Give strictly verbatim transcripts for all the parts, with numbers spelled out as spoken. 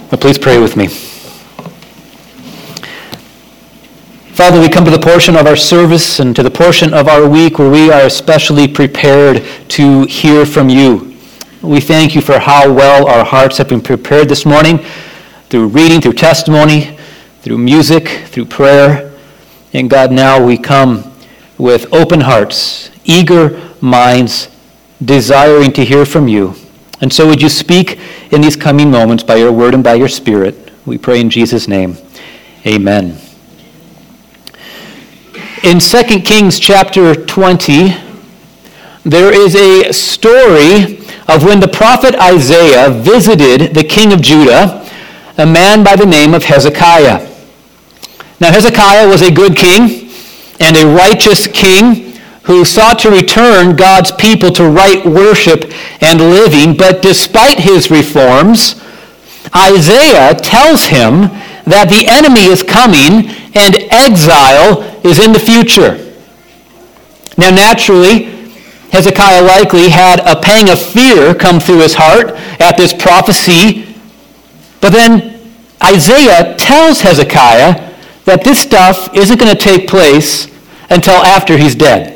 But please pray with me. Father, we come to the portion of our service and to the portion of our week where we are especially prepared to hear from you. We thank you for how well our hearts have been prepared this morning through reading, through testimony, through music, through prayer. And God, now we come with open hearts, eager minds, desiring to hear from you. And so would you speak in these coming moments by your word and by your spirit. We pray in Jesus' name. Amen. In Second Kings chapter twenty, there is a story of when the prophet Isaiah visited the king of Judah, a man by the name of Hezekiah. Now Hezekiah was a good king and a righteous king who sought to return God's people to right worship and living, but despite his reforms, Isaiah tells him that the enemy is coming and exile is in the future. Now naturally, Hezekiah likely had a pang of fear come through his heart at this prophecy, but then Isaiah tells Hezekiah that this stuff isn't going to take place until after he's dead.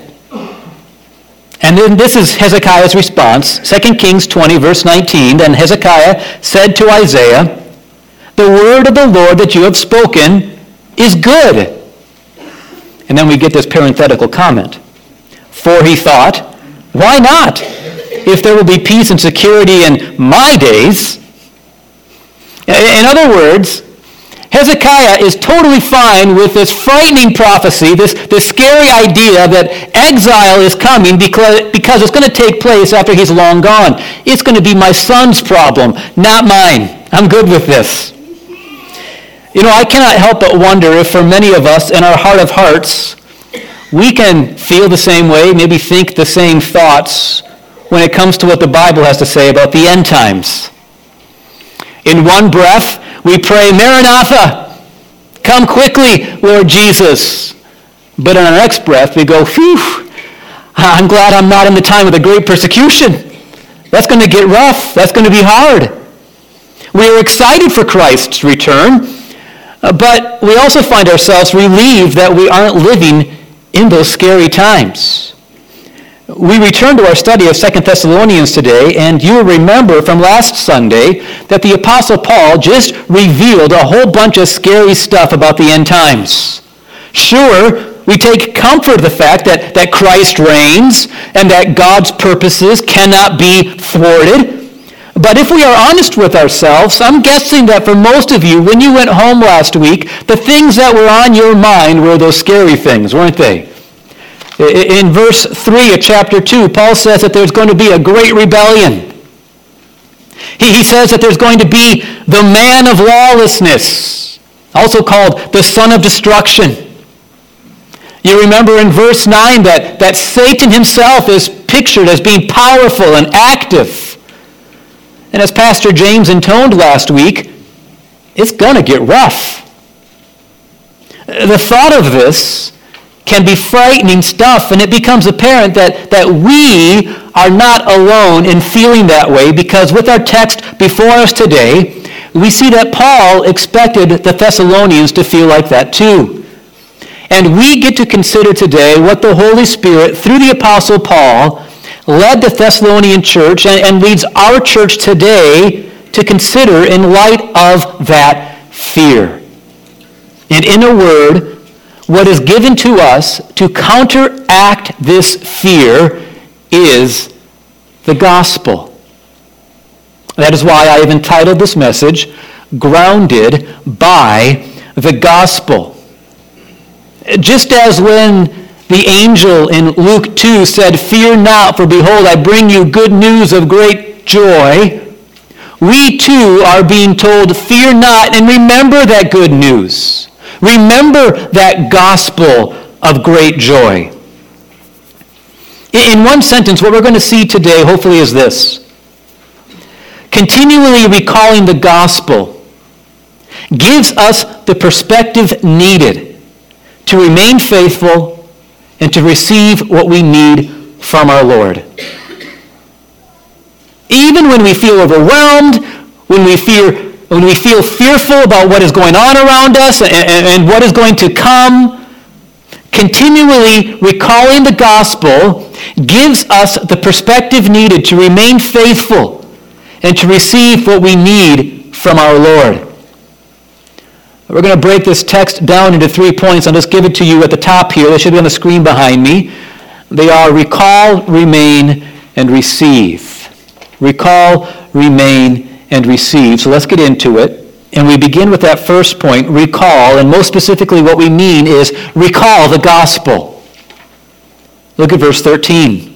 And then this is Hezekiah's response, Second Kings twenty, verse nineteen. Then Hezekiah said to Isaiah, "The word of the Lord that you have spoken is good." And then we get this parenthetical comment. For he thought, why not? If there will be peace and security in my days. In other words, Hezekiah is totally fine with this frightening prophecy, this, this scary idea that exile is coming because, because it's going to take place after he's long gone. It's going to be my son's problem, not mine. I'm good with this. You know, I cannot help but wonder if for many of us in our heart of hearts, we can feel the same way, maybe think the same thoughts when it comes to what the Bible has to say about the end times. In one breath, we pray, Maranatha, come quickly, Lord Jesus. But in our next breath, we go, phew, I'm glad I'm not in the time of the great persecution. That's going to get rough. That's going to be hard. We are excited for Christ's return, but we also find ourselves relieved that we aren't living in those scary times. We return to our study of Second Thessalonians today, and you will remember from last Sunday that the Apostle Paul just revealed a whole bunch of scary stuff about the end times. Sure, we take comfort in the fact that, that Christ reigns and that God's purposes cannot be thwarted. But if we are honest with ourselves, I'm guessing that for most of you, when you went home last week, the things that were on your mind were those scary things, weren't they? In verse three of chapter two, Paul says that there's going to be a great rebellion. He, he says that there's going to be the man of lawlessness, also called the son of destruction. You remember in verse nine that, that Satan himself is pictured as being powerful and active. And as Pastor James intoned last week, it's going to get rough. The thought of this can be frightening stuff, and it becomes apparent that, that we are not alone in feeling that way, because with our text before us today, we see that Paul expected the Thessalonians to feel like that too. And we get to consider today what the Holy Spirit, through the Apostle Paul, led the Thessalonian church and, and leads our church today to consider in light of that fear. And in a word, what is given to us to counteract this fear is the gospel. That is why I have entitled this message, Grounded by the Gospel. Just as when the angel in Luke two said, "Fear not, for behold, I bring you good news of great joy," we too are being told, fear not, and remember that good news. Remember that gospel of great joy. In one sentence, what we're going to see today, hopefully, is this. Continually recalling the gospel gives us the perspective needed to remain faithful and to receive what we need from our Lord. Even when we feel overwhelmed, when we fear when we feel fearful about what is going on around us and, and, and what is going to come, continually recalling the gospel gives us the perspective needed to remain faithful and to receive what we need from our Lord. We're going to break this text down into three points. I'll just give it to you at the top here. They should be on the screen behind me. They are recall, remain, and receive. Recall, remain, and receive. So let's get into it. And we begin with that first point, recall. And most specifically what we mean is recall the gospel. Look at verse thirteen.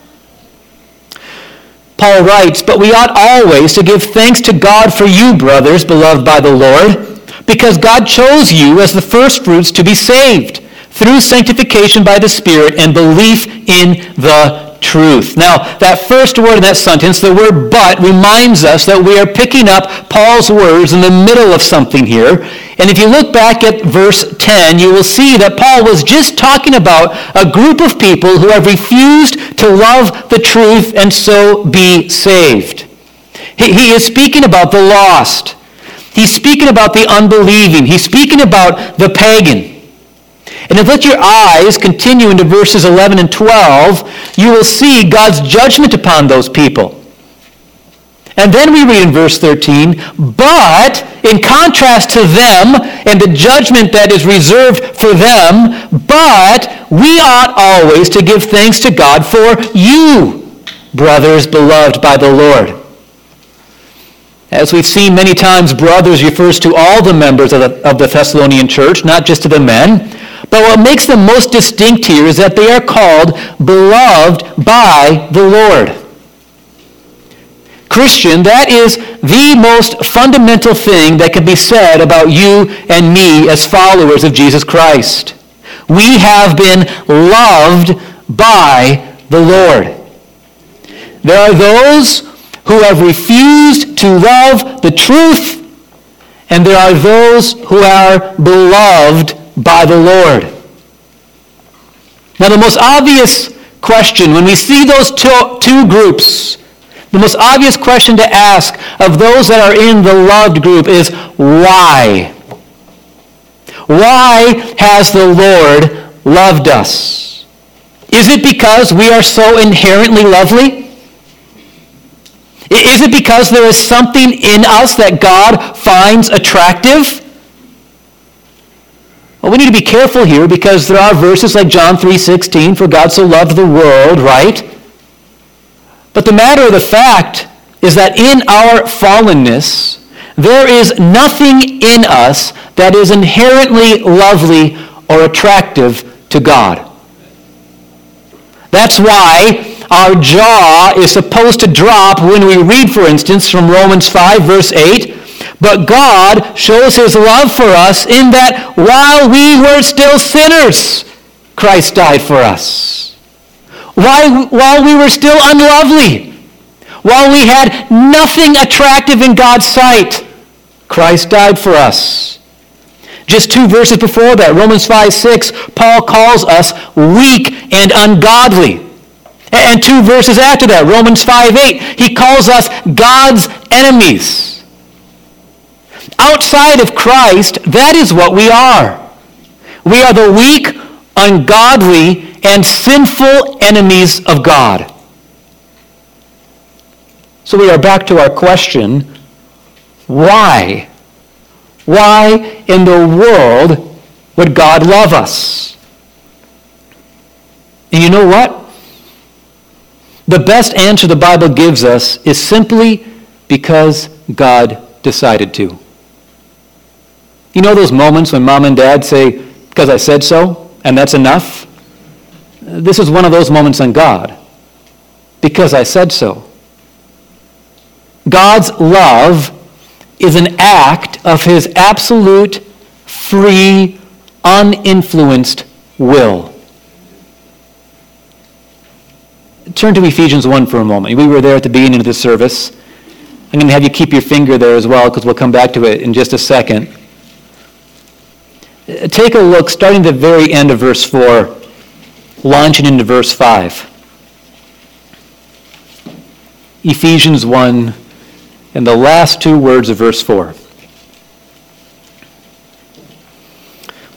Paul writes, "But we ought always to give thanks to God for you, brothers, beloved by the Lord, because God chose you as the firstfruits to be saved, through sanctification by the Spirit and belief in the truth." Now, that first word in that sentence, the word "but," reminds us that we are picking up Paul's words in the middle of something here. And if you look back at verse ten, you will see that Paul was just talking about a group of people who have refused to love the truth and so be saved. He, he is speaking about the lost. He's speaking about the unbelieving. He's speaking about the pagan. And if you let your eyes continue into verses eleven and twelve, you will see God's judgment upon those people. And then we read in verse thirteen, "But in contrast to them and the judgment that is reserved for them, but we ought always to give thanks to God for you, brothers beloved by the Lord." As we've seen many times, brothers refers to all the members of the, of the Thessalonian church, not just to the men. But what makes them most distinct here is that they are called beloved by the Lord. Christian, that is the most fundamental thing that can be said about you and me as followers of Jesus Christ. We have been loved by the Lord. There are those who have refused to love the truth, and there are those who are beloved by the Lord. Now, the most obvious question, when we see those two, two groups, the most obvious question to ask of those that are in the loved group is, why? Why has the Lord loved us? Is it because we are so inherently lovely? Is it because there is something in us that God finds attractive? Well, we need to be careful here because there are verses like John three sixteen, "For God so loved the world," right? But the matter of the fact is that in our fallenness, there is nothing in us that is inherently lovely or attractive to God. That's why our jaw is supposed to drop when we read, for instance, from Romans five, verse eight, "But God shows his love for us in that while we were still sinners, Christ died for us." While, while we were still unlovely, while we had nothing attractive in God's sight, Christ died for us. Just two verses before that, Romans five six, Paul calls us weak and ungodly. And two verses after that, Romans five eight, he calls us God's enemies. Outside of Christ, that is what we are. We are the weak, ungodly, and sinful enemies of God. So we are back to our question, why? Why in the world would God love us? And you know what? The best answer the Bible gives us is simply because God decided to. You know those moments when mom and dad say, "Because I said so," and that's enough? This is one of those moments on God. Because I said so. God's love is an act of his absolute, free, uninfluenced will. Turn to Ephesians one for a moment. We were there at the beginning of the service. I'm going to have you keep your finger there as well because we'll come back to it in just a second. Take a look, starting at the very end of verse four, launching into verse five. Ephesians one, and the last two words of verse four.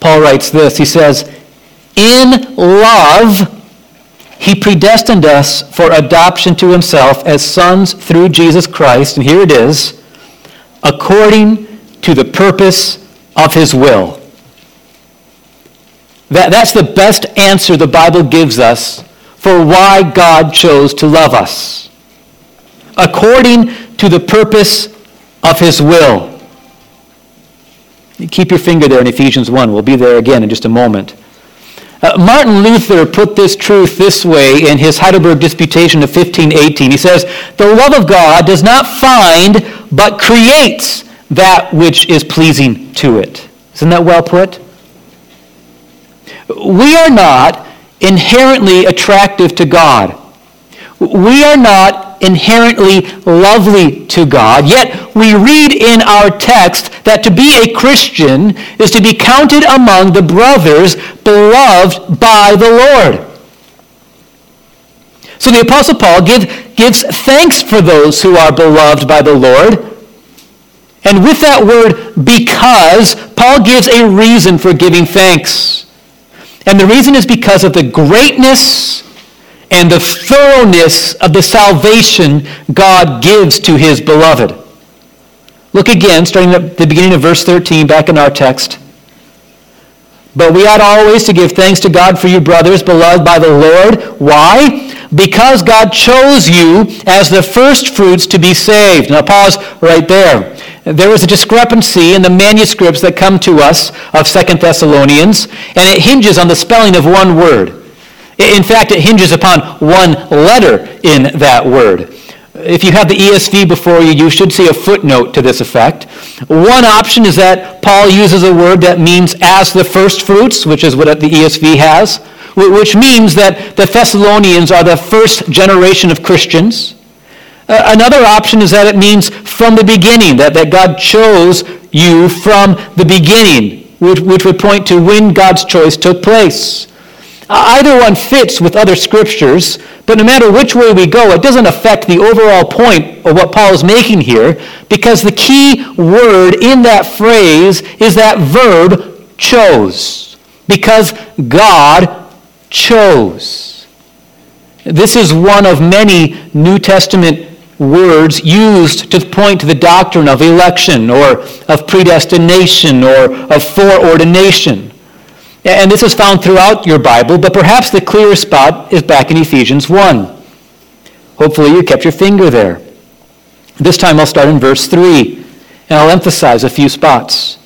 Paul writes this. He says, in love, he predestined us for adoption to himself as sons through Jesus Christ, and here it is, according to the purpose of his will. That, that's the best answer the Bible gives us for why God chose to love us. According to the purpose of his will. Keep your finger there in Ephesians one. We'll be there again in just a moment. Uh, Martin Luther put this truth this way in his Heidelberg Disputation of fifteen eighteen. He says, the love of God does not find, but creates that which is pleasing to it. Isn't that well put? We are not inherently attractive to God. We are not inherently lovely to God, yet we read in our text that to be a Christian is to be counted among the brothers beloved by the Lord. So the Apostle Paul give, gives thanks for those who are beloved by the Lord. And with that word because, Paul gives a reason for giving thanks. And the reason is because of the greatness and the thoroughness of the salvation God gives to his beloved. Look again, starting at the beginning of verse thirteen, back in our text. But we ought always to give thanks to God for you, brothers, beloved by the Lord. Why? Because God chose you as the first fruits to be saved. Now pause right there. There is a discrepancy in the manuscripts that come to us of Second Thessalonians, and it hinges on the spelling of one word. In fact, it hinges upon one letter in that word. If you have the E S V before you, you should see a footnote to this effect. One option is that Paul uses a word that means as the first fruits, which is what the E S V has, which means that the Thessalonians are the first generation of Christians. Uh, another option is that it means from the beginning, that, that God chose you from the beginning, which, which would point to when God's choice took place. Either one fits with other scriptures, but no matter which way we go, it doesn't affect the overall point of what Paul is making here, because the key word in that phrase is that verb, chose. Because God chose. This is one of many New Testament words used to point to the doctrine of election or of predestination or of foreordination. And this is found throughout your Bible, but perhaps the clearest spot is back in Ephesians one. Hopefully you kept your finger there. This time I'll start in verse three, and I'll emphasize a few spots.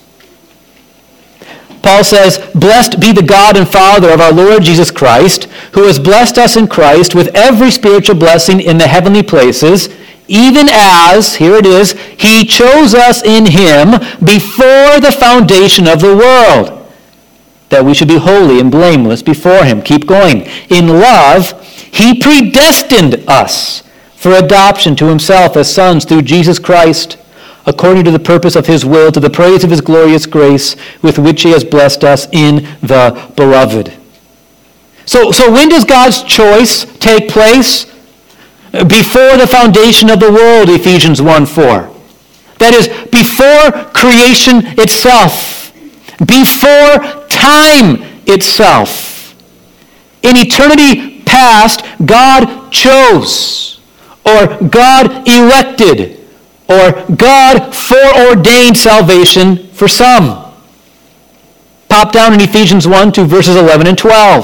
Paul says, blessed be the God and Father of our Lord Jesus Christ, who has blessed us in Christ with every spiritual blessing in the heavenly places, even as, here it is, he chose us in him before the foundation of the world, that we should be holy and blameless before him. Keep going. In love, he predestined us for adoption to himself as sons through Jesus Christ, according to the purpose of his will, to the praise of his glorious grace, with which he has blessed us in the beloved. So, so when does God's choice take place? Before the foundation of the world, Ephesians one four. That is, before creation itself. Before time itself. In eternity past, God chose, or God elected, or God foreordained salvation for some. Pop down in Ephesians one to verses eleven and twelve.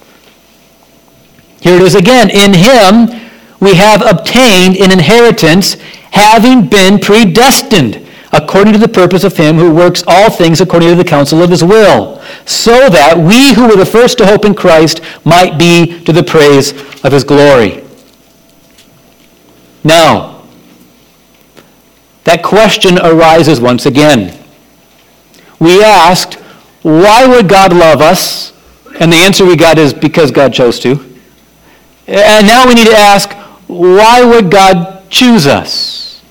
Here it is again. In him we have obtained an inheritance, having been predestined, according to the purpose of him who works all things according to the counsel of his will, so that we who were the first to hope in Christ might be to the praise of his glory. Now, that question arises once again. We asked, why would God love us? And the answer we got is because God chose to. And now we need to ask, why would God choose us?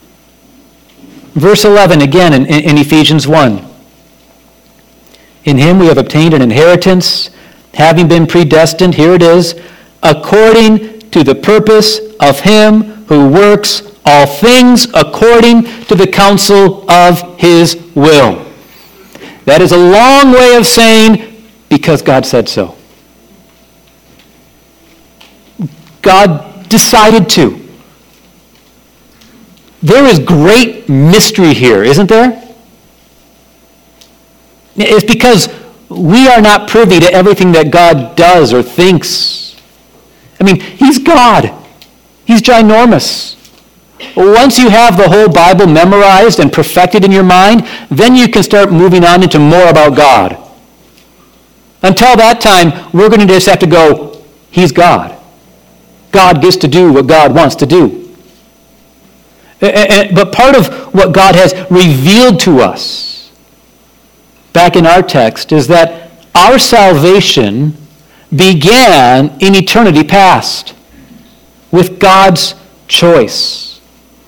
Verse eleven again in, in Ephesians one. In him we have obtained an inheritance, having been predestined, here it is, according to the purpose of him who works all things according to the counsel of his will. That is a long way of saying, because God said so. God decided to. There is great mystery here, isn't there? It's because we are not privy to everything that God does or thinks. I mean, he's God. He's ginormous. Once you have the whole Bible memorized and perfected in your mind, then you can start moving on into more about God. Until that time, we're going to just have to go, he's God. God gets to do what God wants to do. But part of what God has revealed to us, back in our text, is that our salvation began in eternity past with God's choice.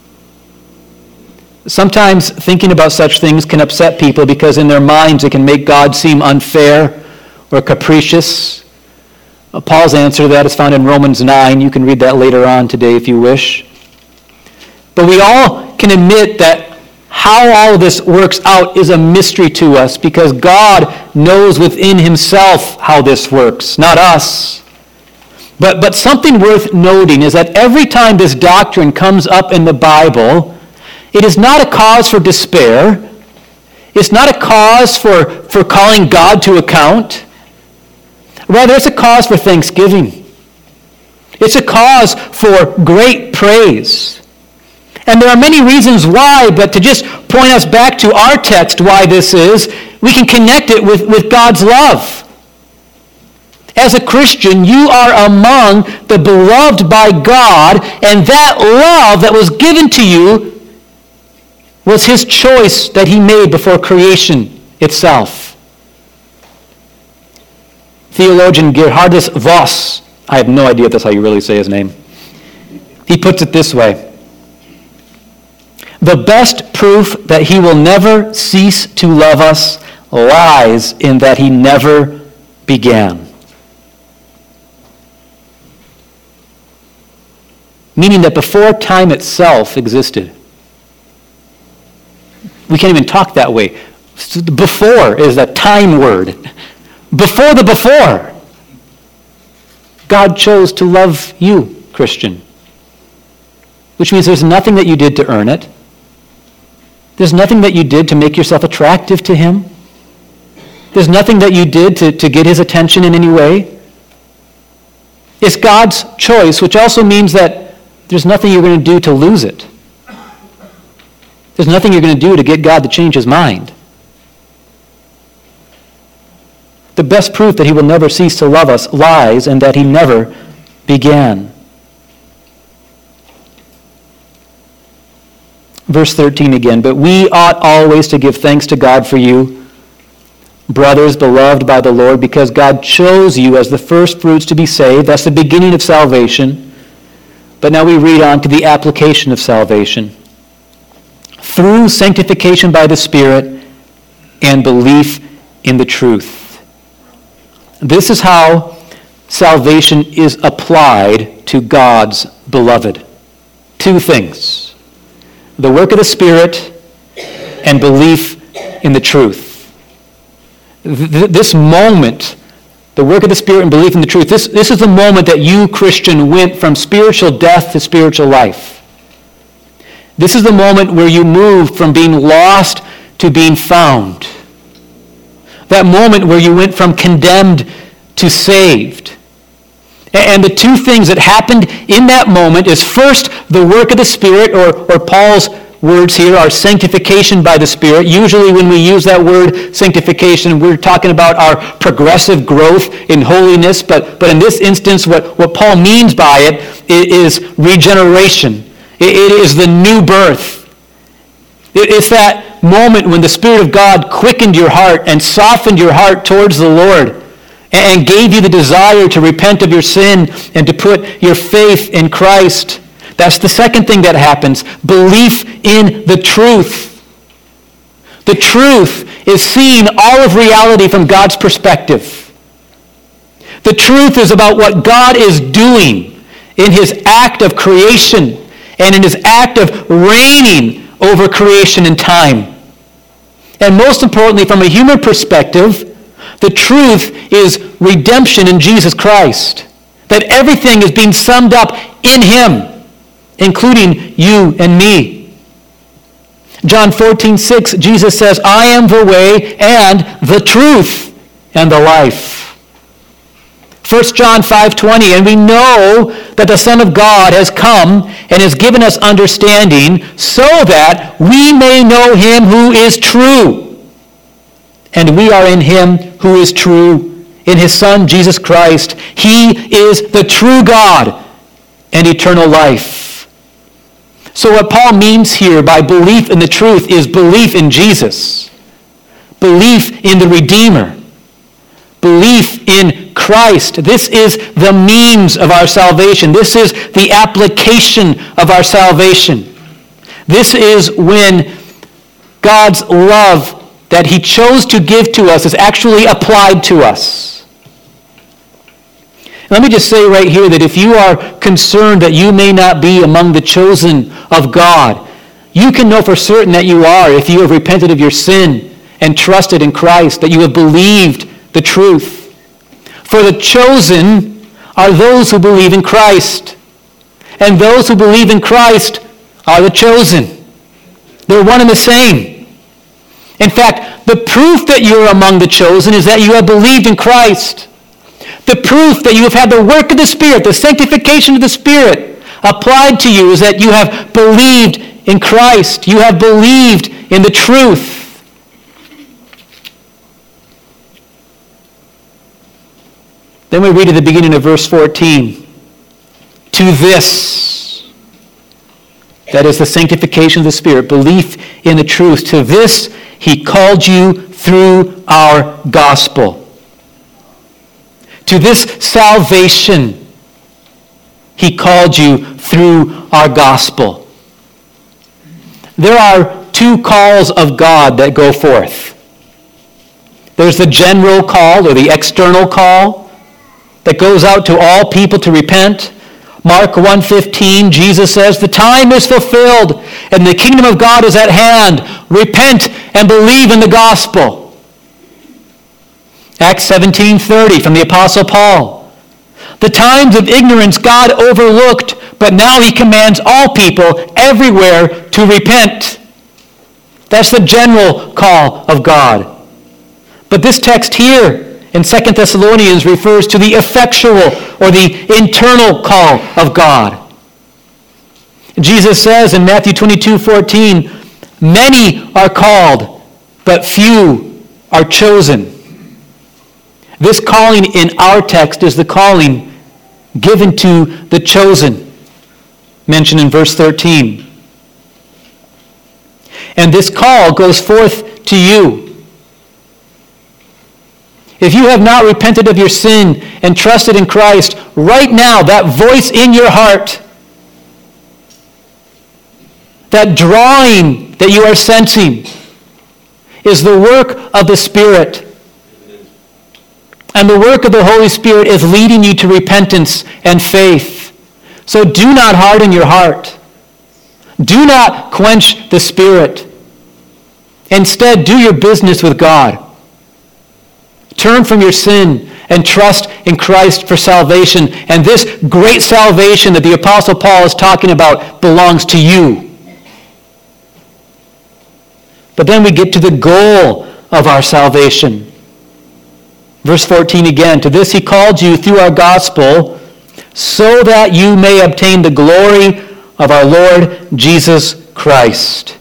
Sometimes thinking about such things can upset people because in their minds it can make God seem unfair or capricious. Paul's answer to that is found in Romans nine. You can read that later on today if you wish. But we all can admit that how all of this works out is a mystery to us because God knows within himself how this works, not us. But, but something worth noting is that every time this doctrine comes up in the Bible, it is not a cause for despair. It's not a cause for, for calling God to account. Rather, it's a cause for thanksgiving. It's a cause for great praise. And there are many reasons why, but to just point us back to our text why this is, we can connect it with, with God's love. As a Christian, you are among the beloved by God, and that love that was given to you was his choice that he made before creation itself. Theologian Gerhardus Voss, I have no idea if that's how you really say his name, he puts it this way: the best proof that he will never cease to love us lies in that he never began. Meaning that before time itself existed. We can't even talk that way. Before is a time word. Before the before, God chose to love you, Christian. Which means there's nothing that you did to earn it. There's nothing that you did to make yourself attractive to him. There's nothing that you did to, to get his attention in any way. It's God's choice, which also means that there's nothing you're going to do to lose it. There's nothing you're going to do to get God to change his mind. The best proof that he will never cease to love us lies in that he never began. Verse thirteen again, but we ought always to give thanks to God for you, brothers beloved by the Lord, because God chose you as the first fruits to be saved. That's the beginning of salvation. But now we read on to the application of salvation. Through sanctification by the Spirit and belief in the truth. This is how salvation is applied to God's beloved. Two things: the work of the Spirit and belief in the truth. This moment, the work of the Spirit and belief in the truth, this, this is the moment that you, Christian, went from spiritual death to spiritual life. This is the moment where you moved from being lost to being found. That moment where you went from condemned to saved. And the two things that happened in that moment is first the work of the Spirit, or, or Paul's words here are sanctification by the Spirit. Usually when we use that word sanctification, we're talking about our progressive growth in holiness. But, but in this instance, what, what Paul means by it is regeneration. It, it is the new birth. It, it's that moment when the Spirit of God quickened your heart and softened your heart towards the Lord and gave you the desire to repent of your sin and to put your faith in Christ. That's the second thing that happens. Belief in the truth. The truth is seeing all of reality from God's perspective. The truth is about what God is doing in his act of creation and in his act of reigning over creation and time. And most importantly, from a human perspective, the truth is redemption in Jesus Christ. That everything is being summed up in him, including you and me. John fourteen six, Jesus says, I am the way and the truth and the life. First John five twenty, and we know that the Son of God has come and has given us understanding so that we may know him who is true. And we are in him who is true, in his Son, Jesus Christ. He is the true God and eternal life. So what Paul means here by belief in the truth is belief in Jesus, belief in the Redeemer, belief in Christ. This is the means of our salvation. This is the application of our salvation. This is when God's love that he chose to give to us is actually applied to us. Let me just say right here that if you are concerned that you may not be among the chosen of God, you can know for certain that you are if you have repented of your sin and trusted in Christ, that you have believed the truth. For the chosen are those who believe in Christ. And those who believe in Christ are the chosen. They're one and the same. In fact, the proof that you're among the chosen is that you have believed in Christ. The proof that you have had the work of the Spirit, the sanctification of the Spirit applied to you is that you have believed in Christ. You have believed in the truth. Then we read at the beginning of verse fourteen, to this, that is the sanctification of the Spirit, belief in the truth, to this he called you through our gospel. To this salvation, he called you through our gospel. There are two calls of God that go forth. There's the general call, or the external call, that goes out to all people to repent. Mark one fifteen, Jesus says, the time is fulfilled and the kingdom of God is at hand. Repent and believe in the gospel. Acts seventeen thirty from the Apostle Paul. The times of ignorance God overlooked, but now he commands all people everywhere to repent. That's the general call of God. But this text here in Second Thessalonians refers to the effectual or the internal call of God. Jesus says in Matthew twenty-two fourteen, many are called, but few are chosen. This calling in our text is the calling given to the chosen, mentioned in verse thirteen. And this call goes forth to you. If you have not repented of your sin and trusted in Christ, right now, that voice in your heart, that drawing that you are sensing, is the work of the Spirit. And the work of the Holy Spirit is leading you to repentance and faith. So do not harden your heart. Do not quench the Spirit. Instead, do your business with God. Turn from your sin and trust in Christ for salvation. And this great salvation that the Apostle Paul is talking about belongs to you. But then we get to the goal of our salvation. Verse fourteen again, to this he called you through our gospel, so that you may obtain the glory of our Lord Jesus Christ.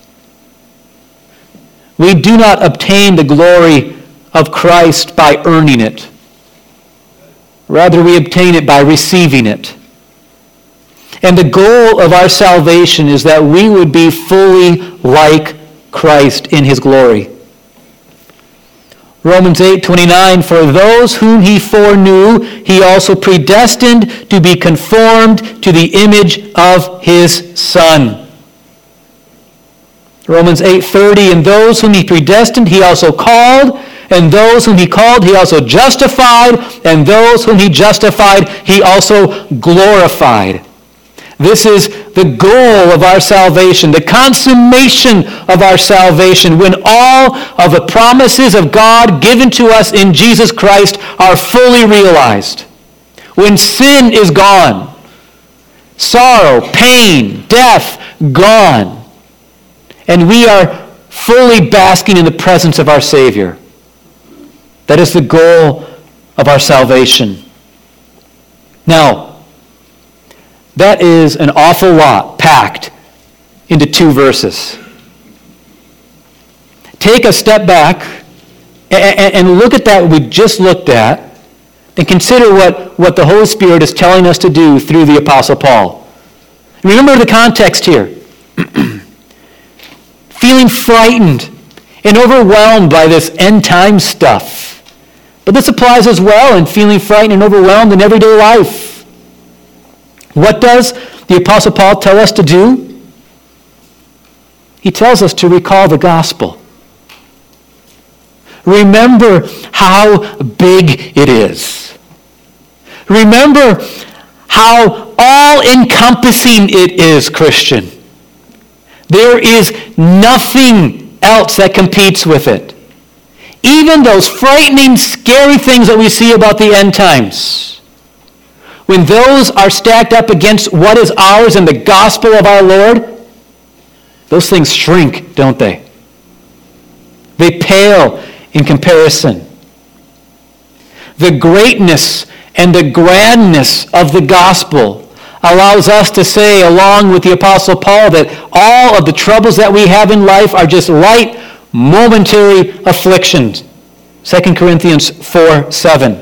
We do not obtain the glory of Christ by earning it. Rather, we obtain it by receiving it. And the goal of our salvation is that we would be fully like Christ in his glory. Romans eight twenty-nine, for those whom he foreknew, he also predestined to be conformed to the image of his Son. Romans eight thirty, and those whom he predestined, he also called, and those whom he called, he also justified, and those whom he justified, he also glorified. This is the goal of our salvation, the consummation of our salvation, when all of the promises of God given to us in Jesus Christ are fully realized. When sin is gone, sorrow, pain, death, gone, and we are fully basking in the presence of our Savior. That is the goal of our salvation. Now, that is an awful lot packed into two verses. Take a step back and look at that we just looked at, and consider what, what the Holy Spirit is telling us to do through the Apostle Paul. Remember the context here. Feeling frightened and overwhelmed by this end time stuff. But this applies as well in feeling frightened and overwhelmed in everyday life. What does the Apostle Paul tell us to do? He tells us to recall the gospel. Remember how big it is. Remember how all-encompassing it is, Christian. There is nothing else that competes with it. Even those frightening, scary things that we see about the end times, when those are stacked up against what is ours in the gospel of our Lord, those things shrink, don't they? They pale in comparison. The greatness and the grandness of the gospel allows us to say, along with the Apostle Paul, that all of the troubles that we have in life are just light, momentary afflictions. Second Corinthians four seven.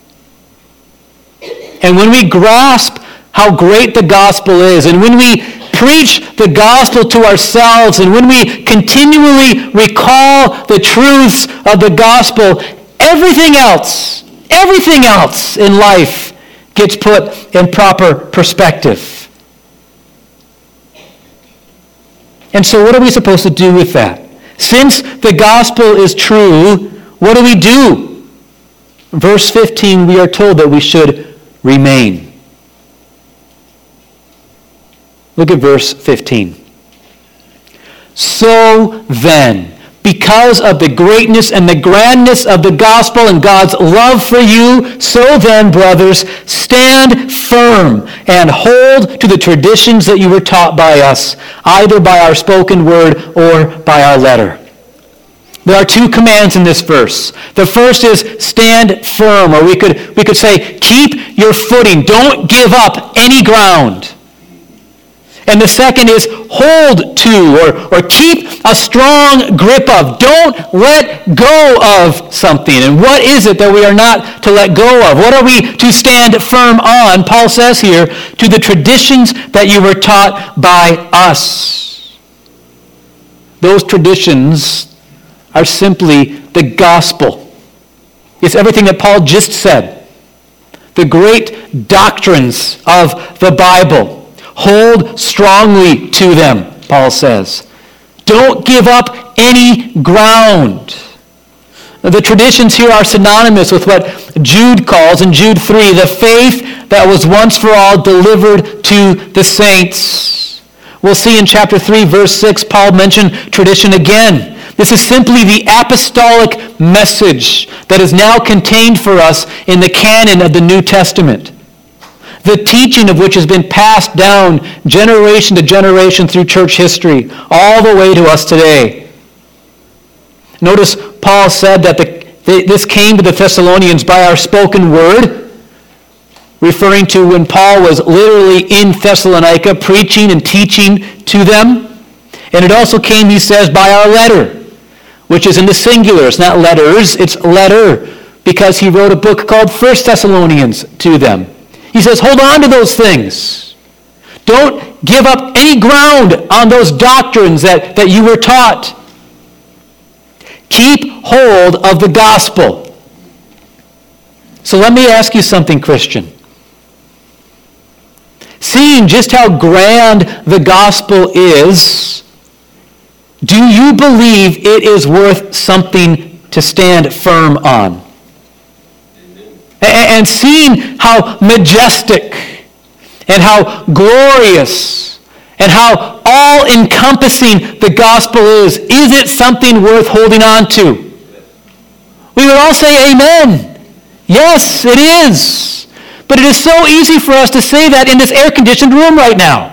And when we grasp how great the gospel is, and when we preach the gospel to ourselves, and when we continually recall the truths of the gospel, everything else, everything else in life gets put in proper perspective. And so what are we supposed to do with that? Since the gospel is true, what do we do? Verse fifteen, we are told that we should remain. Look at verse fifteen. So then, because of the greatness and the grandness of the gospel and God's love for you, so then, brothers, stand firm and hold to the traditions that you were taught by us, either by our spoken word or by our letter. There are two commands in this verse. The first is stand firm, or we could, we could say keep your footing. Don't give up any ground. And the second is hold to, or, or keep a strong grip of. Don't let go of something. And what is it that we are not to let go of? What are we to stand firm on? Paul says here, to the traditions that you were taught by us. Those traditions are simply the gospel. It's everything that Paul just said. The great doctrines of the Bible. Hold strongly to them, Paul says. Don't give up any ground. The traditions here are synonymous with what Jude calls in Jude three, the faith that was once for all delivered to the saints. We'll see in chapter three, verse six, Paul mentioned tradition again. This is simply the apostolic message that is now contained for us in the canon of the New Testament. The teaching of which has been passed down generation to generation through church history, all the way to us today. Notice Paul said that the, this came to the Thessalonians by our spoken word, referring to when Paul was literally in Thessalonica preaching and teaching to them. And it also came, he says, by our letter, which is in the singular. It's not letters, it's letter, because he wrote a book called First Thessalonians to them. He says, hold on to those things. Don't give up any ground on those doctrines that, that you were taught. Keep hold of the gospel. So let me ask you something, Christian. Seeing just how grand the gospel is, do you believe it is worth something to stand firm on? And seeing how majestic and how glorious and how all-encompassing the gospel is, is it something worth holding on to? We would all say amen. Yes, it is. But it is so easy for us to say that in this air-conditioned room right now.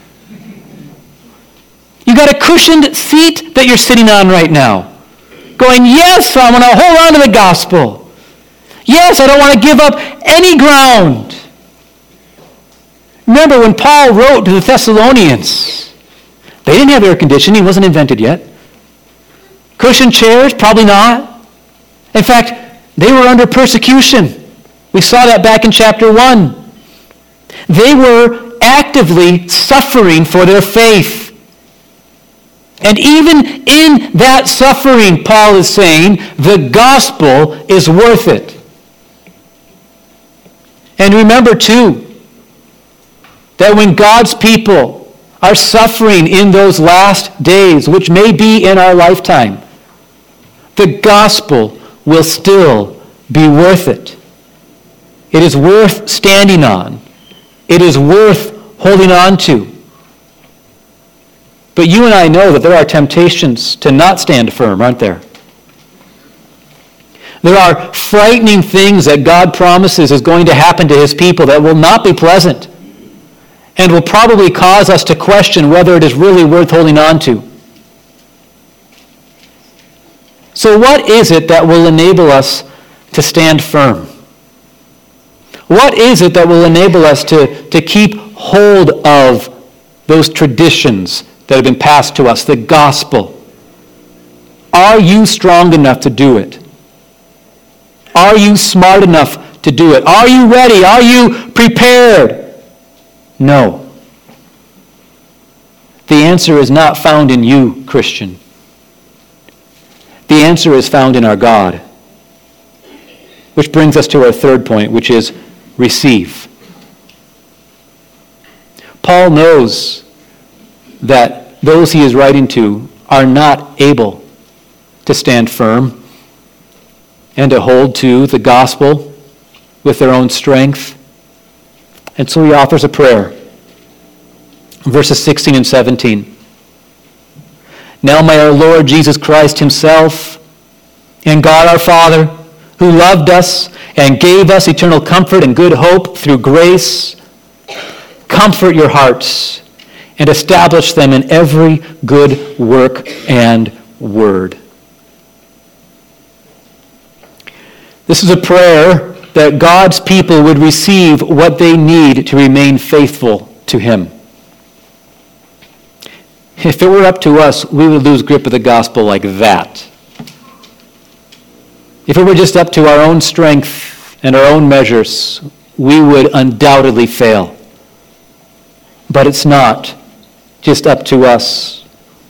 You got a cushioned seat that you're sitting on right now, going, yes, I want to hold on to the gospel. Yes, I don't want to give up any ground. Remember when Paul wrote to the Thessalonians, they didn't have air conditioning, it wasn't invented yet. Cushioned chairs, probably not. In fact, they were under persecution. We saw that back in chapter one. They were actively suffering for their faith. And even in that suffering, Paul is saying, the gospel is worth it. And remember, too, that when God's people are suffering in those last days, which may be in our lifetime, the gospel will still be worth it. It is worth standing on. It is worth holding on to. But you and I know that there are temptations to not stand firm, aren't there? There are frightening things that God promises is going to happen to his people that will not be pleasant and will probably cause us to question whether it is really worth holding on to. So what is it that will enable us to stand firm? What is it that will enable us to, to keep hold of those traditions that have been passed to us, the gospel? Are you strong enough to do it? Are you smart enough to do it? Are you ready? Are you prepared? No. The answer is not found in you, Christian. The answer is found in our God. Which brings us to our third point, which is receive. Paul knows that those he is writing to are not able to stand firm and to hold to the gospel with their own strength. And so he offers a prayer. Verses sixteen and seventeen. Now may our Lord Jesus Christ himself and God our Father, who loved us and gave us eternal comfort and good hope through grace, comfort your hearts and establish them in every good work and word. This is a prayer that God's people would receive what they need to remain faithful to him. If it were up to us, we would lose grip of the gospel like that. If it were just up to our own strength and our own measures, we would undoubtedly fail. But it's not just up to us.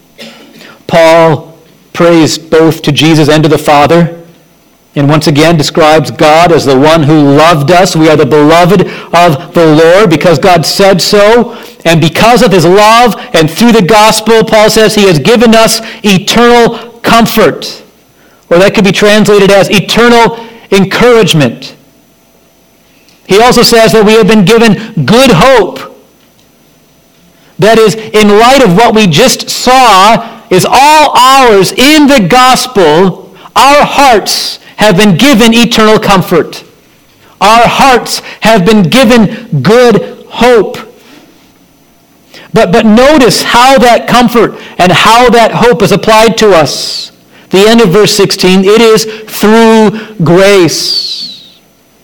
Paul prays both to Jesus and to the Father, and once again describes God as the one who loved us. We are the beloved of the Lord because God said so. And because of his love and through the gospel, Paul says he has given us eternal comfort. Or that could be translated as eternal encouragement. He also says that we have been given good hope. That is, in light of what we just saw, is all ours in the gospel, our hearts have been given eternal comfort. Our hearts have been given good hope. But, but notice how that comfort and how that hope is applied to us. The end of verse sixteen, it is through grace.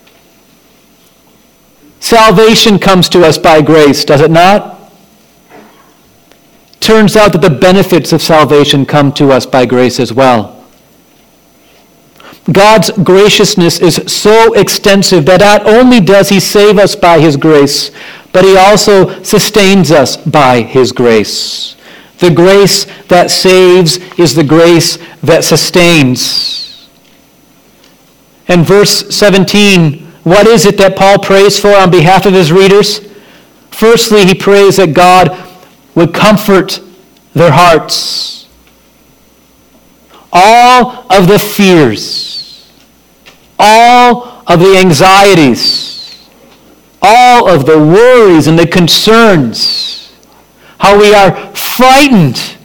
Salvation comes to us by grace, does it not? Turns out that the benefits of salvation come to us by grace as well. God's graciousness is so extensive that not only does he save us by his grace, but he also sustains us by his grace. The grace that saves is the grace that sustains. And verse seventeen, what is it that Paul prays for on behalf of his readers? Firstly, he prays that God would comfort their hearts. All of the fears, all of the anxieties, all of the worries and the concerns, how we are frightened.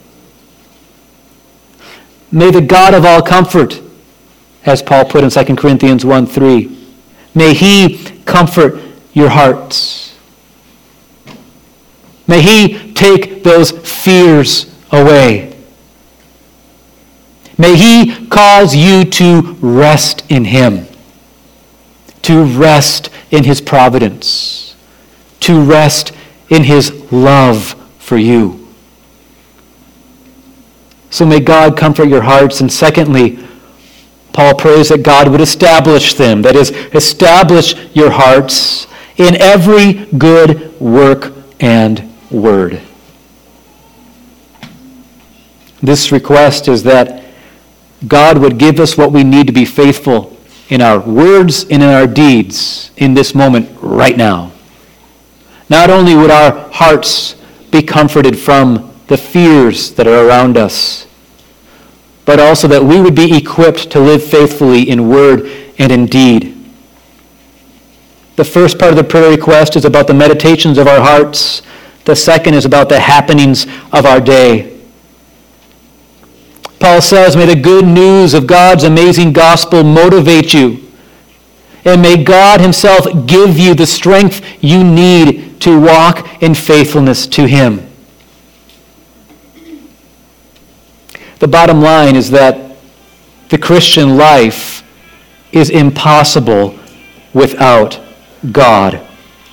May the God of all comfort, as Paul put in Second Corinthians one three, may he comfort your hearts. May he take those fears away. May he cause you to rest in him, to rest in his providence, to rest in his love for you. So may God comfort your hearts. And secondly, Paul prays that God would establish them, that is, establish your hearts in every good work and word. This request is that God would give us what we need to be faithful in our words and in our deeds in this moment right now. Not only would our hearts be comforted from the fears that are around us, but also that we would be equipped to live faithfully in word and in deed. The first part of the prayer request is about the meditations of our hearts. The second is about the happenings of our day. Paul says, may the good news of God's amazing gospel motivate you. And may God himself give you the strength you need to walk in faithfulness to him. The bottom line is that the Christian life is impossible without God.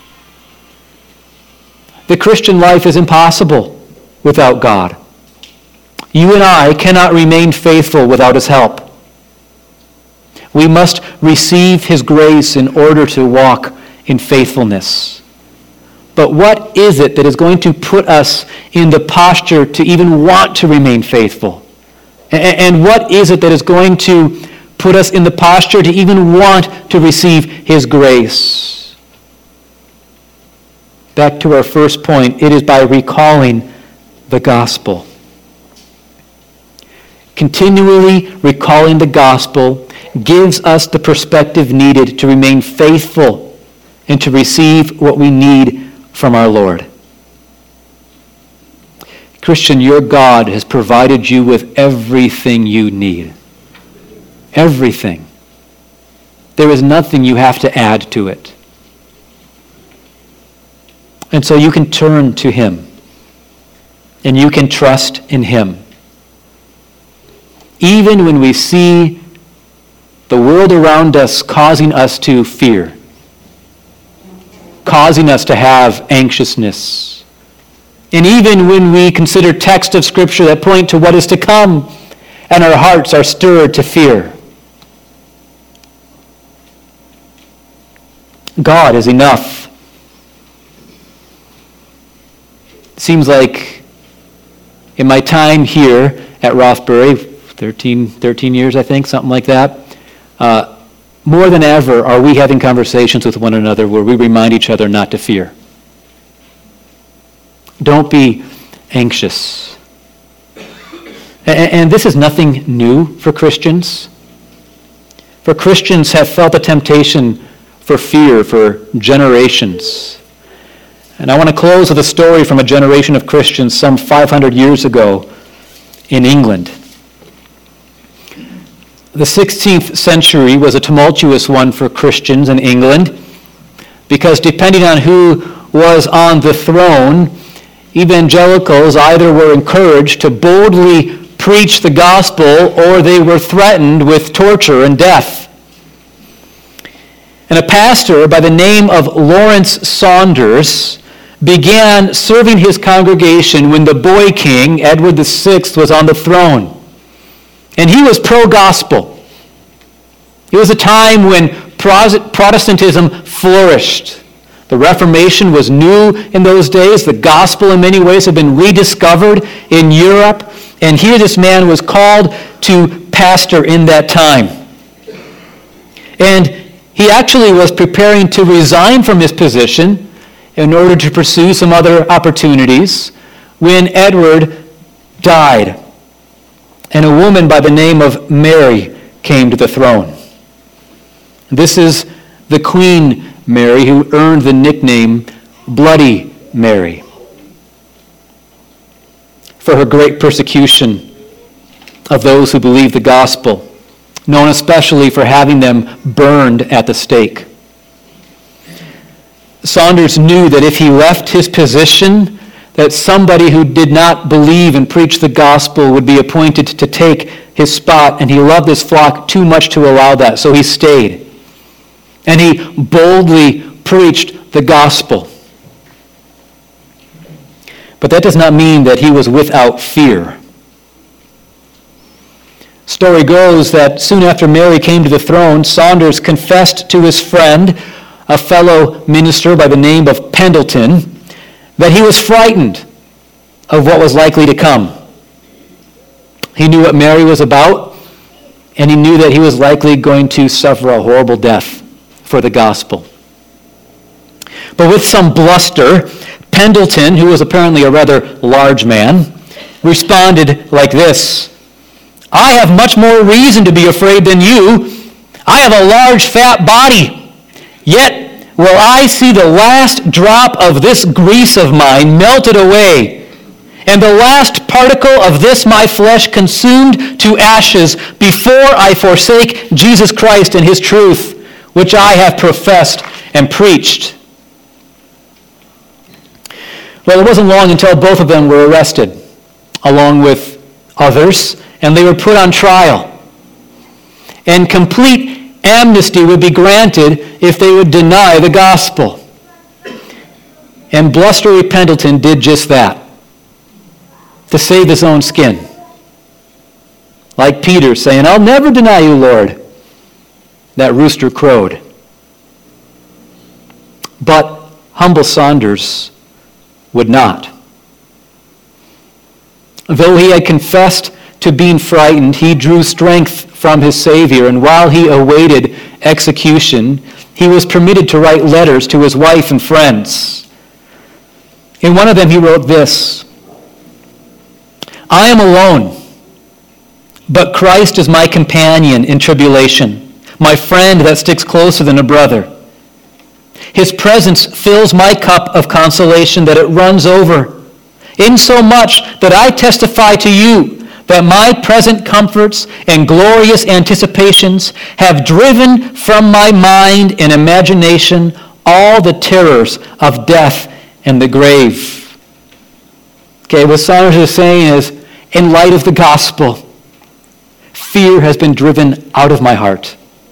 The Christian life is impossible without God. You and I cannot remain faithful without his help. We must receive his grace in order to walk in faithfulness. But what is it that is going to put us in the posture to even want to remain faithful? And what is it that is going to put us in the posture to even want to receive his grace? Back to our first point, it is by recalling the gospel. Continually recalling the gospel gives us the perspective needed to remain faithful and to receive what we need from our Lord. Christian, your God has provided you with everything you need. Everything. There is nothing you have to add to it. And so you can turn to him and you can trust in him. Even when we see the world around us causing us to fear, causing us to have anxiousness, and even when we consider texts of Scripture that point to what is to come, and our hearts are stirred to fear, God is enough. It seems like in my time here at Rothbury, thirteen, thirteen years, I think, something like that. Uh, more than ever are we having conversations with one another where we remind each other not to fear. Don't be anxious. And, and this is nothing new for Christians. For Christians have felt the temptation for fear for generations. And I want to close with a story from a generation of Christians some five hundred years ago in England. The sixteenth century was a tumultuous one for Christians in England because depending on who was on the throne, evangelicals either were encouraged to boldly preach the gospel or they were threatened with torture and death. And a pastor by the name of Lawrence Saunders began serving his congregation when the boy king, Edward the Sixth, was on the throne. And he was pro-gospel. It was a time when Protestantism flourished. The Reformation was new in those days. The gospel in many ways had been rediscovered in Europe. And here this man was called to pastor in that time. And he actually was preparing to resign from his position in order to pursue some other opportunities when Edward died. And a woman by the name of Mary came to the throne. This is the Queen Mary, who earned the nickname Bloody Mary for her great persecution of those who believed the gospel, known especially for having them burned at the stake. Saunders knew that if he left his position, that somebody who did not believe and preach the gospel would be appointed to take his spot, and he loved his flock too much to allow that, so he stayed. And he boldly preached the gospel. But that does not mean that he was without fear. Story goes that soon after Mary came to the throne, Saunders confessed to his friend, a fellow minister by the name of Pendleton, that he was frightened of what was likely to come. He knew what Mary was about, and he knew that he was likely going to suffer a horrible death for the gospel. But with some bluster, Pendleton, who was apparently a rather large man, responded like this: "I have much more reason to be afraid than you. I have a large fat body. Yet will I see the last drop of this grease of mine melted away, and the last particle of this my flesh consumed to ashes before I forsake Jesus Christ and his truth, which I have professed and preached." Well, it wasn't long until both of them were arrested, along with others, and they were put on trial. And complete amnesty would be granted if they would deny the gospel. And blustery Pendleton did just that, to save his own skin. Like Peter saying, "I'll never deny you, Lord." That rooster crowed. But humble Saunders would not. Though he had confessed to being frightened, he drew strength from his Savior, and while he awaited execution, he was permitted to write letters to his wife and friends. In one of them he wrote this: "I am alone, but Christ is my companion in tribulation, my friend that sticks closer than a brother. His presence fills my cup of consolation that it runs over, insomuch that I testify to you that my present comforts and glorious anticipations have driven from my mind and imagination all the terrors of death and the grave." Okay, what Saunders is saying is, in light of the gospel, fear has been driven out of my heart.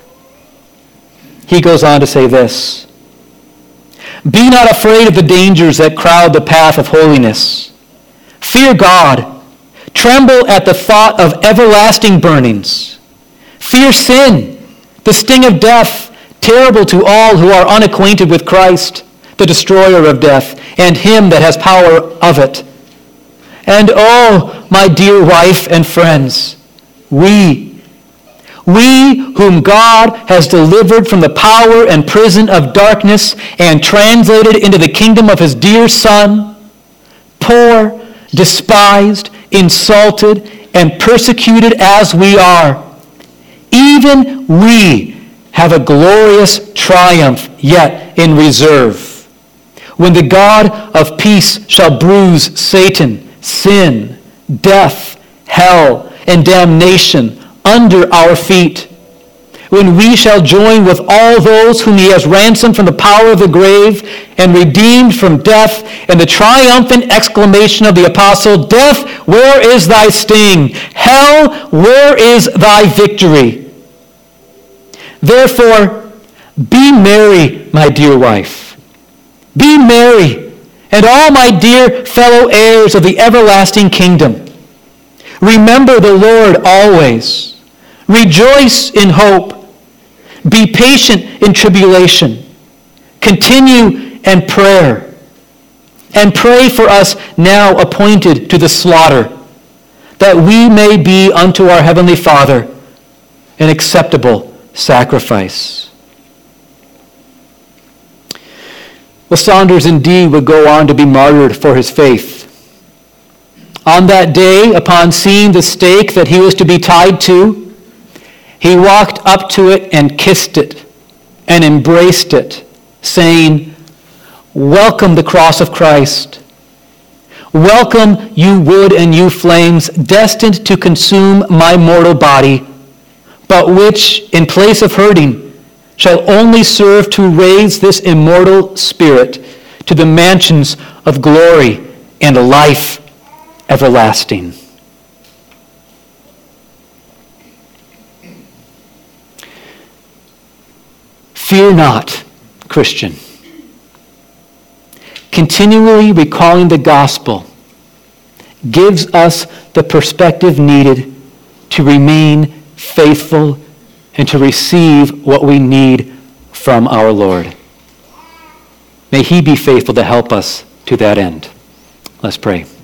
He goes on to say this: "Be not afraid of the dangers that crowd the path of holiness. Fear God. Tremble at the thought of everlasting burnings. Fear sin, the sting of death, terrible to all who are unacquainted with Christ, the destroyer of death, and him that has power of it. And oh, my dear wife and friends, we, we whom God has delivered from the power and prison of darkness and translated into the kingdom of his dear Son, poor, despised, insulted, and persecuted as we are, even we have a glorious triumph yet in reserve, when the God of peace shall bruise Satan, sin, death, hell, and damnation under our feet, when we shall join with all those whom he has ransomed from the power of the grave and redeemed from death, and the triumphant exclamation of the apostle, 'Death, where is thy sting? Hell, where is thy victory?' Therefore, be merry, my dear wife. Be merry, and all my dear fellow heirs of the everlasting kingdom. Remember the Lord always. Rejoice in hope. Be patient in tribulation. Continue in prayer. And pray for us now appointed to the slaughter, that we may be unto our heavenly Father an acceptable sacrifice." Well, Saunders indeed would go on to be martyred for his faith. On that day, upon seeing the stake that he was to be tied to, he walked up to it and kissed it and embraced it, saying, "Welcome the cross of Christ. Welcome, you wood and you flames, destined to consume my mortal body, but which, in place of hurting, shall only serve to raise this immortal spirit to the mansions of glory and life everlasting." Fear not, Christian. Continually recalling the gospel gives us the perspective needed to remain faithful and to receive what we need from our Lord. May he be faithful to help us to that end. Let's pray.